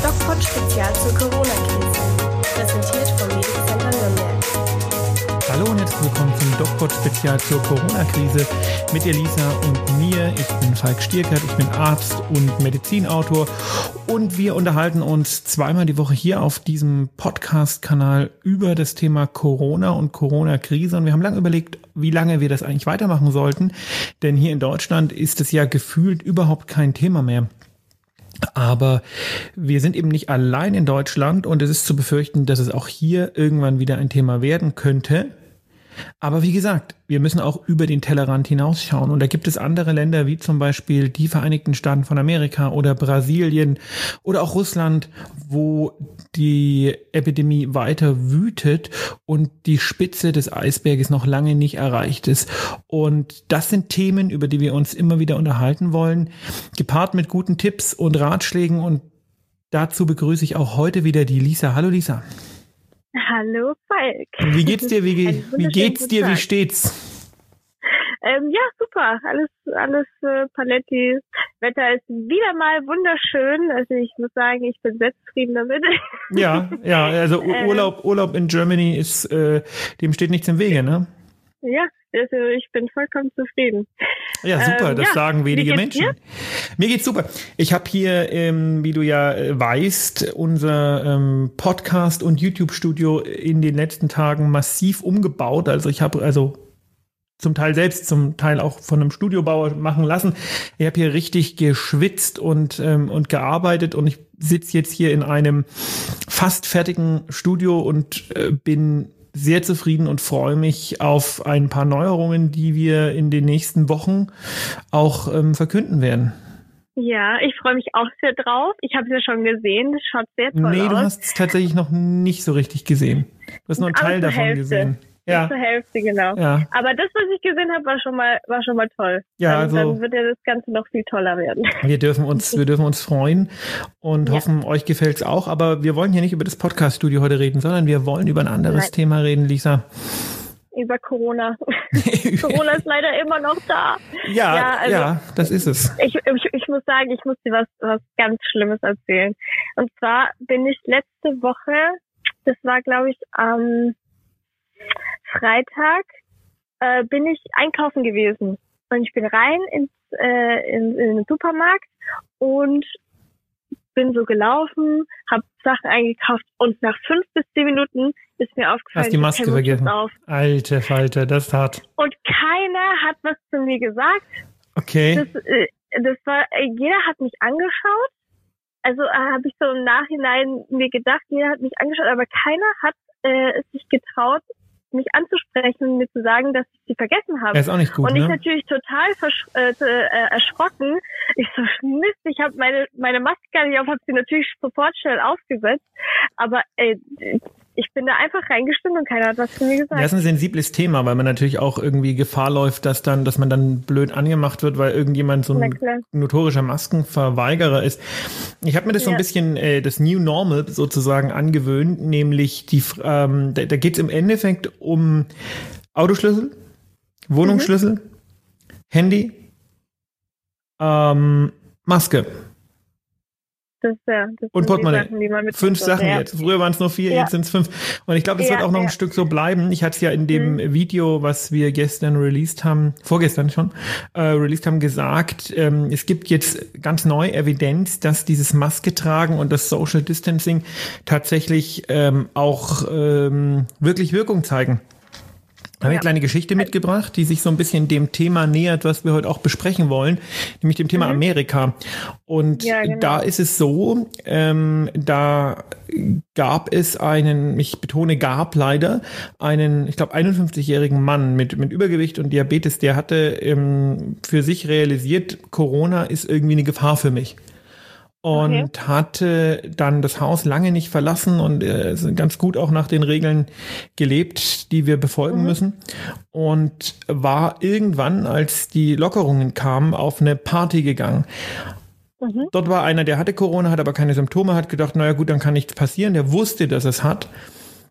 DocPod-Spezial zur Corona-Krise. Präsentiert vom Medic Center Nürnberg. Hallo und herzlich willkommen zum DocPod-Spezial zur Corona-Krise mit Elisa und mir. Ich bin Falk Stierkert, ich bin Arzt und Medizinautor und wir unterhalten uns zweimal die Woche hier auf diesem Podcast-Kanal über das Thema Corona und Corona-Krise. Und wir haben lange überlegt, wie lange wir das eigentlich weitermachen sollten, denn hier in Deutschland ist es ja gefühlt überhaupt kein Thema mehr. Aber wir sind eben nicht allein in Deutschland und es ist zu befürchten, dass es auch hier irgendwann wieder ein Thema werden könnte. Aber wie gesagt, wir müssen auch über den Tellerrand hinausschauen. Und da gibt es andere Länder wie zum Beispiel die Vereinigten Staaten von Amerika oder Brasilien oder auch Russland, wo die Epidemie weiter wütet und die Spitze des Eisberges noch lange nicht erreicht ist. Und das sind Themen, über die wir uns immer wieder unterhalten wollen, gepaart mit guten Tipps und Ratschlägen. Und dazu begrüße ich auch heute wieder die Lisa. Hallo Lisa. Hallo Falk. Wie geht's dir? Wie geht's dir? Wie steht's? Ja, super. Alles Paletti. Wetter ist wieder mal wunderschön. Also ich muss sagen, ich bin sehr zufrieden damit. Ja, also Urlaub in Germany ist, dem steht nichts im Wege, ne? Ja, also ich bin vollkommen zufrieden. Ja, super, das sagen wenige Menschen. Dir? Mir geht's super. Ich habe hier, wie du ja weißt, unser Podcast- und YouTube-Studio in den letzten Tagen massiv umgebaut. Also ich habe zum Teil selbst, zum Teil auch von einem Studiobauer machen lassen. Ich habe hier richtig geschwitzt und gearbeitet und ich sitze jetzt hier in einem fast fertigen Studio und bin sehr zufrieden und freue mich auf ein paar Neuerungen, die wir in den nächsten Wochen auch verkünden werden. Ja, ich freue mich auch sehr drauf. Ich habe es ja schon gesehen, das schaut sehr toll aus. Nee, du hast es tatsächlich noch nicht so richtig gesehen. Du hast nur einen Teil davon gesehen. Ja. Zur Hälfte, genau. Ja. Aber das, was ich gesehen habe, war schon mal toll. Ja, dann wird ja das Ganze noch viel toller werden. Wir dürfen uns freuen und hoffen, euch gefällt's auch. Aber wir wollen hier nicht über das Podcast-Studio heute reden, sondern wir wollen über ein anderes Thema reden, Lisa. Über Corona. Corona ist leider immer noch da. Ja, das ist es. Ich muss sagen, ich muss dir was ganz Schlimmes erzählen. Und zwar bin ich letzte Woche, das war glaube ich am Freitag, bin ich einkaufen gewesen. Und ich bin rein in den Supermarkt und bin so gelaufen, habe Sachen eingekauft und nach 5 bis 10 Minuten ist mir aufgefallen, hast die Maske vergessen. Auf. Alte Falte, das ist hart. Und keiner hat was zu mir gesagt. Okay. Das war, jeder hat mich angeschaut. Also habe ich so im Nachhinein mir gedacht, jeder hat mich angeschaut, aber keiner hat es sich getraut, mich anzusprechen und mir zu sagen, dass ich sie vergessen habe. Das ist auch nicht gut, und ich ne? natürlich total erschrocken. Ich so, Mist, ich habe meine Maske gar nicht auf, habe sie natürlich sofort schnell aufgesetzt. Aber ich bin da einfach reingestimmt und keiner hat was zu mir gesagt. Das ist ein sensibles Thema, weil man natürlich auch irgendwie Gefahr läuft, dass man dann blöd angemacht wird, weil irgendjemand so ein notorischer Maskenverweigerer ist. Ich habe mir das so ein bisschen das New Normal sozusagen angewöhnt, nämlich da geht es im Endeffekt um Autoschlüssel, Wohnungsschlüssel, Handy, Maske. Das und Portemonnaie. Sachen, 5 Sachen jetzt. Früher waren es nur 4, jetzt sind es 5. Und ich glaube, das wird auch noch ein Stück so bleiben. Ich hatte es ja in dem Video, was wir vorgestern schon, released haben, gesagt, es gibt jetzt ganz neu Evidenz, dass dieses Maske tragen und das Social Distancing tatsächlich auch wirklich Wirkung zeigen. Da habe ich eine kleine Geschichte mitgebracht, die sich so ein bisschen dem Thema nähert, was wir heute auch besprechen wollen, nämlich dem Thema Amerika. Und da ist es so, da gab es ich betone gab leider, ich glaube 51-jährigen Mann mit Übergewicht und Diabetes, der hatte für sich realisiert, Corona ist irgendwie eine Gefahr für mich. Und hatte dann das Haus lange nicht verlassen und ganz gut auch nach den Regeln gelebt, die wir befolgen müssen. Und war irgendwann, als die Lockerungen kamen, auf eine Party gegangen. Dort war einer, der hatte Corona, hat aber keine Symptome, hat gedacht, naja gut, dann kann nichts passieren. Der wusste, dass es hat.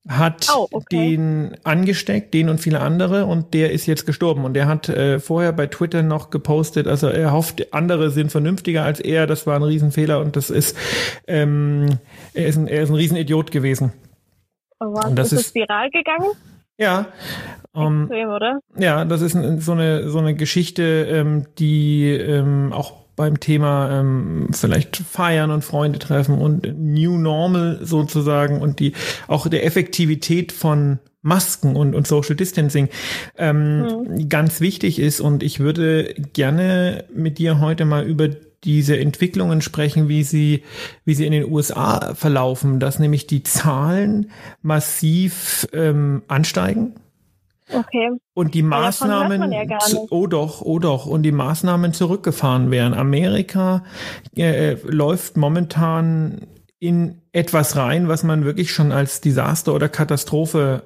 hat den angesteckt, den und viele andere, und der ist jetzt gestorben. Und der hat vorher bei Twitter noch gepostet, also er hofft, andere sind vernünftiger als er, das war ein Riesenfehler und das ist, er ist ein Riesenidiot gewesen. Oh, wow. Und das ist viral gegangen? Ja. Extrem, oder? Ja, das ist so eine Geschichte, die auch beim Thema vielleicht feiern und Freunde treffen und New Normal sozusagen und die auch der Effektivität von Masken und Social Distancing ganz wichtig ist. Und ich würde gerne mit dir heute mal über diese Entwicklungen sprechen, wie sie in den USA verlaufen, dass nämlich die Zahlen massiv ansteigen. Okay. Und die Maßnahmen, und die Maßnahmen zurückgefahren werden. Amerika läuft momentan in etwas rein, was man wirklich schon als Desaster oder Katastrophe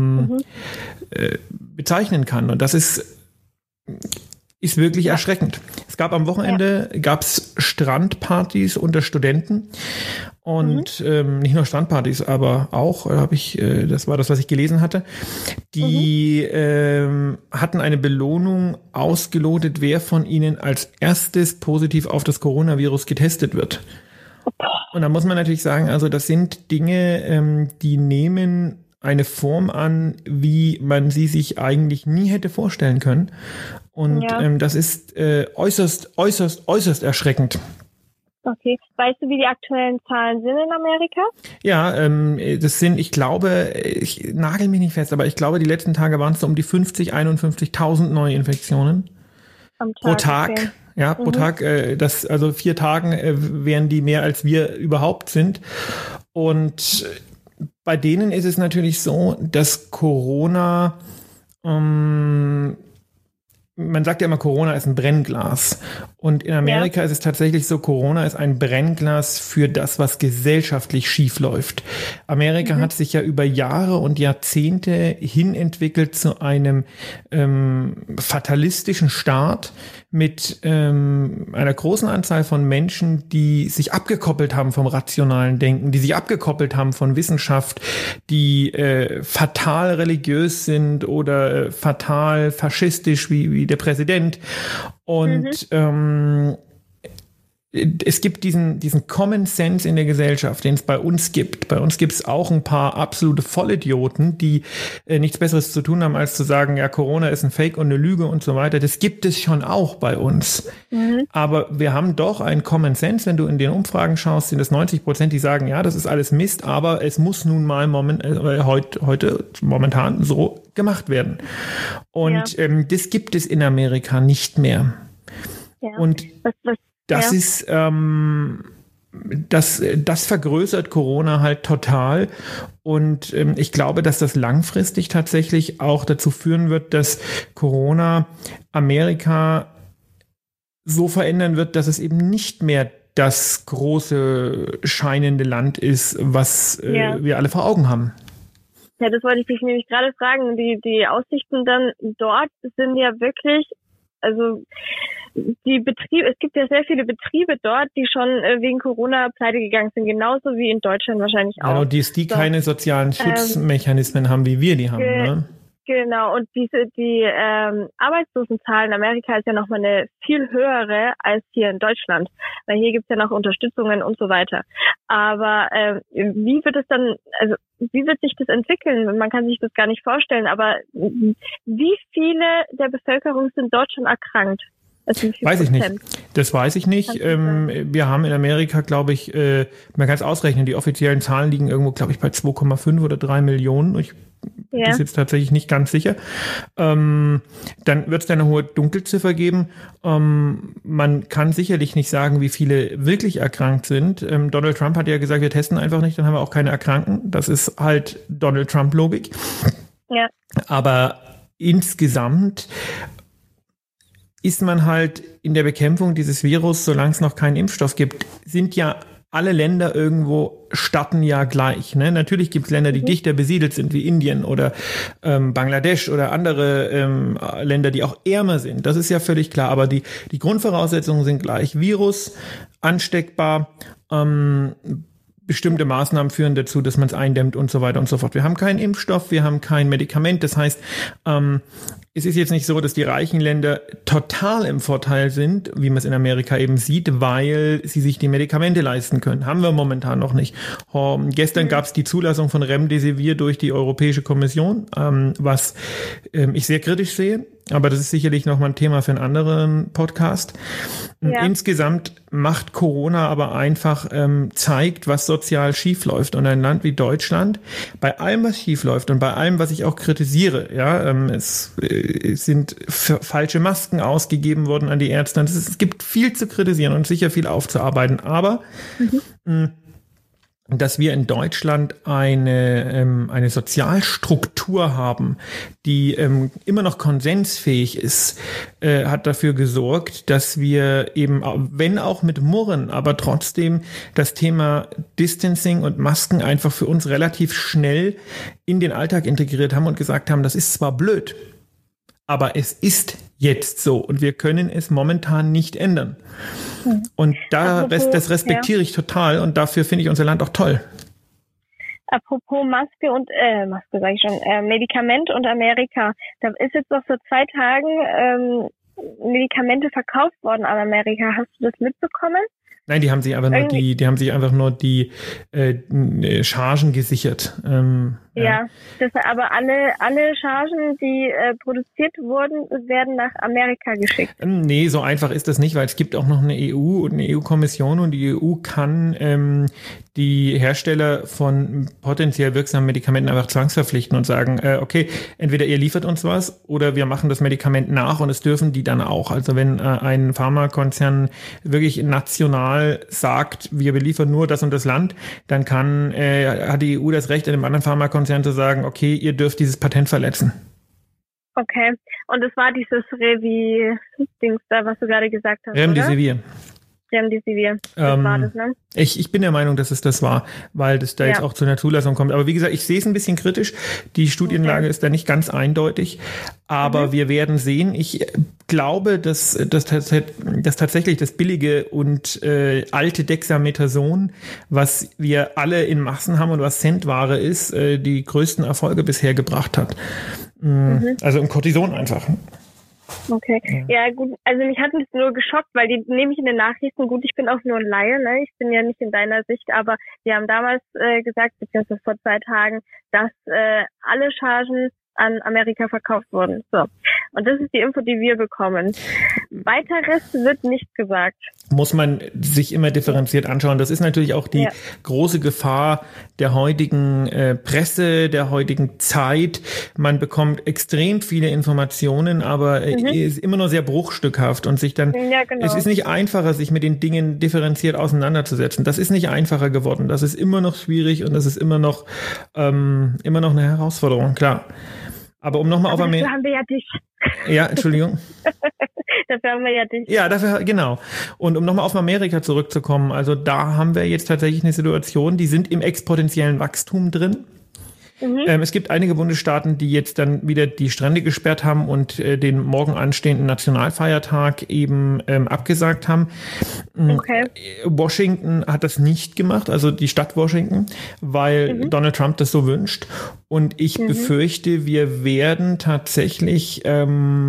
bezeichnen kann. Und das ist wirklich erschreckend. Es gab am Wochenende gab's Strandpartys unter Studenten und nicht nur Strandpartys, aber auch das war das, was ich gelesen hatte. Die hatten eine Belohnung ausgelotet, wer von ihnen als erstes positiv auf das Coronavirus getestet wird. Und da muss man natürlich sagen, also das sind Dinge, die nehmen eine Form an, wie man sie sich eigentlich nie hätte vorstellen können. Und das ist äußerst erschreckend. Okay. Weißt du, wie die aktuellen Zahlen sind in Amerika? Ja, das sind, ich glaube, ich nagel mich nicht fest, aber ich glaube, die letzten Tage waren es so um die 51.000 Neuinfektionen pro Tag. Okay. Ja, pro Tag. Also 4 Tagen wären die mehr, als wir überhaupt sind. Und bei denen ist es natürlich so, dass Corona, man sagt ja immer, Corona ist ein Brennglas. Und in Amerika ist es tatsächlich so, Corona ist ein Brennglas für das, was gesellschaftlich schief läuft. Amerika hat sich ja über Jahre und Jahrzehnte hin entwickelt zu einem fatalistischen Staat mit einer großen Anzahl von Menschen, die sich abgekoppelt haben vom rationalen Denken, die sich abgekoppelt haben von Wissenschaft, die fatal religiös sind oder fatal faschistisch wie der Präsident. Und es gibt diesen Common Sense in der Gesellschaft, den es bei uns gibt. Bei uns gibt es auch ein paar absolute Vollidioten, die nichts Besseres zu tun haben, als zu sagen, ja, Corona ist ein Fake und eine Lüge und so weiter. Das gibt es schon auch bei uns. Aber wir haben doch einen Common Sense. Wenn du in den Umfragen schaust, sind es 90%, die sagen, ja, das ist alles Mist, aber es muss nun mal heute momentan so gemacht werden. Und das gibt es in Amerika nicht mehr. Ja. Und das ist, das vergrößert Corona halt total. Und ich glaube, dass das langfristig tatsächlich auch dazu führen wird, dass Corona Amerika so verändern wird, dass es eben nicht mehr das große scheinende Land ist, was wir alle vor Augen haben. Ja, das wollte ich dich nämlich gerade fragen. Die Aussichten dann dort sind ja wirklich, also die Betriebe, es gibt ja sehr viele Betriebe dort, die schon wegen Corona pleite gegangen sind, genauso wie in Deutschland wahrscheinlich auch. Genau, die keine sozialen Schutzmechanismen haben, wie wir die haben. Ne? Genau, und die Arbeitslosenzahl in Amerika ist ja nochmal eine viel höhere als hier in Deutschland, weil hier gibt's ja noch Unterstützungen und so weiter. Aber wie wird sich das entwickeln? Man kann sich das gar nicht vorstellen, aber wie viele der Bevölkerung sind dort schon erkrankt? Weiß ich nicht. Das weiß ich nicht. Wir haben in Amerika, glaube ich, man kann es ausrechnen, die offiziellen Zahlen liegen irgendwo, glaube ich, bei 2,5 oder 3 Millionen. Ich bin jetzt tatsächlich nicht ganz sicher. Dann wird es da eine hohe Dunkelziffer geben. Man kann sicherlich nicht sagen, wie viele wirklich erkrankt sind. Donald Trump hat ja gesagt, wir testen einfach nicht, dann haben wir auch keine Erkrankten. Das ist halt Donald Trump-Logik. Ja. Aber insgesamt ist man halt in der Bekämpfung dieses Virus, solange es noch keinen Impfstoff gibt, sind ja alle Länder irgendwo starten ja gleich. Ne? Natürlich gibt es Länder, die dichter besiedelt sind, wie Indien oder Bangladesch oder andere Länder, die auch ärmer sind. Das ist ja völlig klar. Aber die Grundvoraussetzungen sind gleich. Virus, ansteckbar, bestimmte Maßnahmen führen dazu, dass man es eindämmt und so weiter und so fort. Wir haben keinen Impfstoff, wir haben kein Medikament. Das heißt, es ist jetzt nicht so, dass die reichen Länder total im Vorteil sind, wie man es in Amerika eben sieht, weil sie sich die Medikamente leisten können. Haben wir momentan noch nicht. Gestern gab es die Zulassung von Remdesivir durch die Europäische Kommission, was ich sehr kritisch sehe. Aber das ist sicherlich nochmal ein Thema für einen anderen Podcast. Ja. Insgesamt macht Corona aber einfach, zeigt, was sozial schiefläuft. Und ein Land wie Deutschland, bei allem, was schiefläuft und bei allem, was ich auch kritisiere, ja, es sind falsche Masken ausgegeben worden an die Ärzte. Es gibt viel zu kritisieren und sicher viel aufzuarbeiten. Aber dass wir in Deutschland eine Sozialstruktur haben, die immer noch konsensfähig ist, hat dafür gesorgt, dass wir eben, wenn auch mit Murren, aber trotzdem das Thema Distancing und Masken einfach für uns relativ schnell in den Alltag integriert haben und gesagt haben, das ist zwar blöd, aber es ist jetzt so und wir können es momentan nicht ändern. Und das respektiere ich total und dafür finde ich unser Land auch toll. Apropos Maske sage ich schon, Medikament und Amerika. Da ist jetzt noch vor 2 Tagen Medikamente verkauft worden an Amerika. Hast du das mitbekommen? Nein, die haben sich einfach nur die Chargen gesichert. Ja, aber alle Chargen, die produziert wurden, werden nach Amerika geschickt. Nee, so einfach ist das nicht, weil es gibt auch noch eine EU und eine EU-Kommission und die EU kann die Hersteller von potenziell wirksamen Medikamenten einfach zwangsverpflichten und sagen, okay, entweder ihr liefert uns was oder wir machen das Medikament nach und es dürfen die dann auch. Also wenn ein Pharmakonzern wirklich national sagt, wir beliefern nur das und das Land, dann hat die EU das Recht, einem anderen Pharmakonzern zu sagen, okay, ihr dürft dieses Patent verletzen. Okay, und es war dieses Revi-Dings da, was du gerade gesagt hast, Remdesivir. Remdesivir, das war das, ne? Ich bin der Meinung, dass es das war, weil das da jetzt auch zu einer Zulassung kommt. Aber wie gesagt, ich sehe es ein bisschen kritisch. Die Studienlage ist da nicht ganz eindeutig. Aber wir werden sehen. Ich glaube, dass tatsächlich das billige und alte Dexamethason, was wir alle in Massen haben und was Centware ist, die größten Erfolge bisher gebracht hat. Also im Cortison einfach. Okay. Ja, gut. Also mich hat es nur geschockt, weil die nehme ich in den Nachrichten. Gut, ich bin auch nur ein Laie, ne? Ich bin ja nicht in deiner Sicht, aber wir haben damals gesagt, beziehungsweise vor 2 Tagen, dass alle Chargen an Amerika verkauft wurden. So. Und das ist die Info, die wir bekommen. Weiteres wird nicht gesagt. Muss man sich immer differenziert anschauen. Das ist natürlich auch die große Gefahr der heutigen Presse, der heutigen Zeit. Man bekommt extrem viele Informationen, aber ist immer nur sehr bruchstückhaft und sich dann, es ist nicht einfacher, sich mit den Dingen differenziert auseinanderzusetzen. Das ist nicht einfacher geworden. Das ist immer noch schwierig und das ist immer noch eine Herausforderung, klar. Aber um nochmal auf Amerika. Dafür haben wir ja dich. Ja, Entschuldigung. Dafür haben wir ja dich. Ja, genau. Und um nochmal auf Amerika zurückzukommen, also da haben wir jetzt tatsächlich eine Situation, die sind im exponentiellen Wachstum drin. Es gibt einige Bundesstaaten, die jetzt dann wieder die Strände gesperrt haben und den morgen anstehenden Nationalfeiertag eben abgesagt haben. Okay. Washington hat das nicht gemacht, also die Stadt Washington, weil Donald Trump das so wünscht. Und ich befürchte, wir werden tatsächlich wir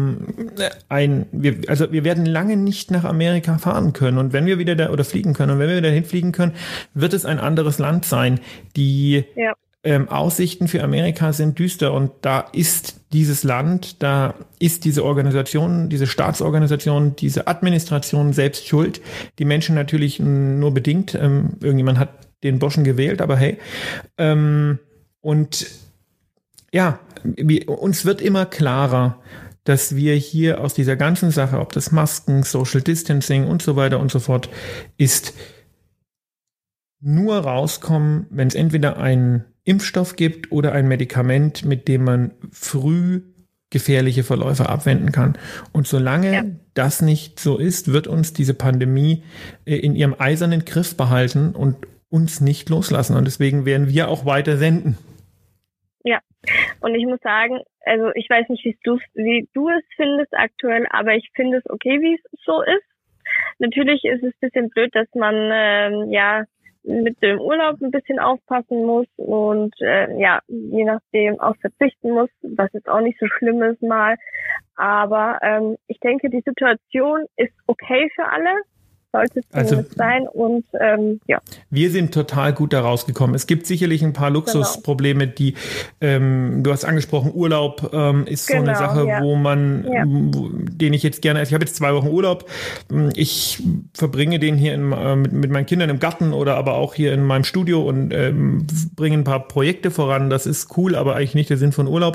werden lange nicht nach Amerika fahren können. Und wenn wir wieder fliegen können, und wenn wir wieder hinfliegen können, wird es ein anderes Land sein. Die Aussichten für Amerika sind düster und da ist dieses Land, da ist diese Organisation, diese Staatsorganisation, diese Administration selbst schuld. Die Menschen natürlich nur bedingt. Irgendjemand hat den Burschen gewählt, aber hey. Und ja, uns wird immer klarer, dass wir hier aus dieser ganzen Sache, ob das Masken, Social Distancing und so weiter und so fort ist, nur rauskommen, wenn es entweder einen Impfstoff gibt oder ein Medikament, mit dem man früh gefährliche Verläufe abwenden kann. Und solange das nicht so ist, wird uns diese Pandemie in ihrem eisernen Griff behalten und uns nicht loslassen. Und deswegen werden wir auch weiter senden. Ja, und ich muss sagen, also ich weiß nicht, wie du es findest aktuell, aber ich finde es okay, wie es so ist. Natürlich ist es ein bisschen blöd, dass man mit dem Urlaub ein bisschen aufpassen muss und je nachdem auch verzichten muss, was jetzt auch nicht so schlimm ist mal. Aber ich denke, die Situation ist okay für alle. Sollte es zumindest sein und Wir sind total gut da rausgekommen. Es gibt sicherlich ein paar Luxusprobleme, die du hast angesprochen, Urlaub ist so eine Sache, wo man, den ich jetzt gerne, ich habe jetzt 2 Wochen Urlaub, ich verbringe den hier mit meinen Kindern im Garten oder aber auch hier in meinem Studio und bringe ein paar Projekte voran, das ist cool, aber eigentlich nicht der Sinn von Urlaub.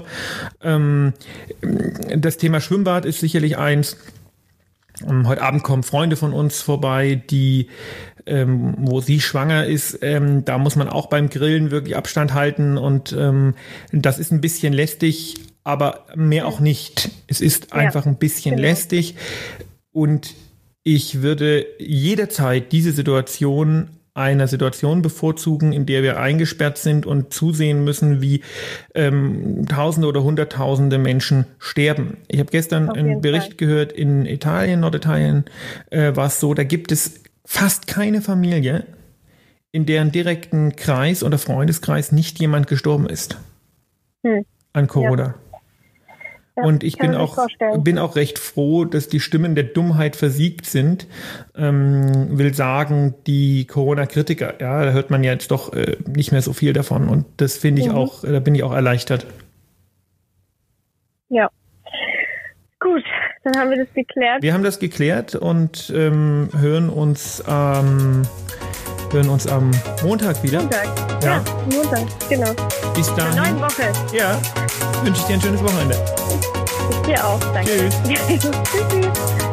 Das Thema Schwimmbad ist sicherlich eins. Heute Abend kommen Freunde von uns vorbei, die, wo sie schwanger ist, da muss man auch beim Grillen wirklich Abstand halten und das ist ein bisschen lästig, aber mehr auch nicht. Es ist einfach ein bisschen lästig und ich würde jederzeit diese Situation einer Situation bevorzugen, in der wir eingesperrt sind und zusehen müssen, wie Tausende oder Hunderttausende Menschen sterben. Ich habe gestern einen Bericht gehört, in Italien, Norditalien war es so, da gibt es fast keine Familie, in deren direkten Kreis oder Freundeskreis nicht jemand gestorben ist an Corona. Ja. Und ich bin auch recht froh, dass die Stimmen der Dummheit versiegt sind. Will sagen, die Corona-Kritiker, da hört man ja jetzt doch nicht mehr so viel davon. Und das finde ich auch, da bin ich auch erleichtert. Ja. Gut, dann haben wir das geklärt. Wir haben das geklärt und hören uns am Montag wieder. Montag, genau. Bis dann. In der neuen Woche. Ja, wünsche ich dir ein schönes Wochenende. Ich dir auch, danke. Tschüss. Tschüss.